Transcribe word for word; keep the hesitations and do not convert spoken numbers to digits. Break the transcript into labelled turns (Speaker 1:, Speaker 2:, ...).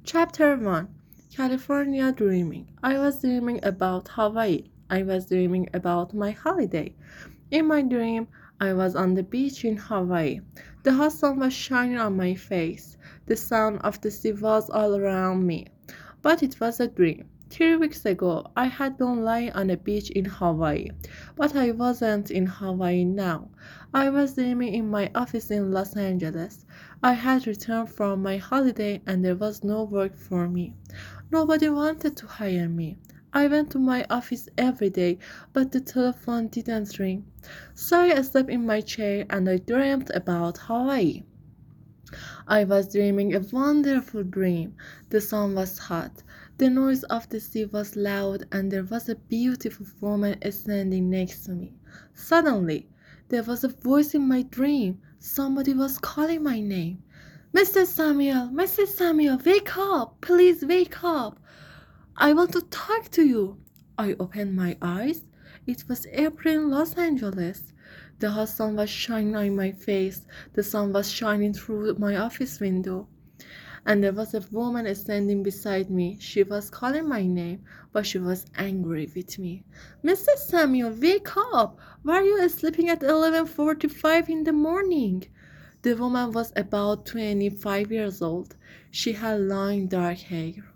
Speaker 1: Chapter one. California Dreaming. I was dreaming about Hawaii. I was dreaming about my holiday. In my dream, I was on the beach in Hawaii. The hot sun was shining on my face. The sound of the sea was all around me. But it was a dream. Three weeks ago, I had been lying on a beach in Hawaii. But I wasn't in Hawaii now. I was dreaming in my office in Los Angeles. I had returned from my holiday and there was no work for me. Nobody wanted to hire me. I went to my office every day, but the telephone didn't ring. So I slept in my chair and I dreamed about Hawaii. I was dreaming a wonderful dream. The sun was hot. The noise of the sea was loud, and there was a beautiful woman standing next to me. Suddenly, there was a voice in my dream. Somebody was calling my name. Mister Samuel, Mister Samuel, wake up! Please wake up! I want to talk to you. I opened my eyes. It was April in Los Angeles. The hot sun was shining on my face. The sun was shining through my office window. And there was a woman standing beside me. She was calling my name, but she was angry with me. Mister Samuel, wake up! Why are you sleeping at eleven forty-five in the morning? The woman was about twenty-five years old. She had long dark hair.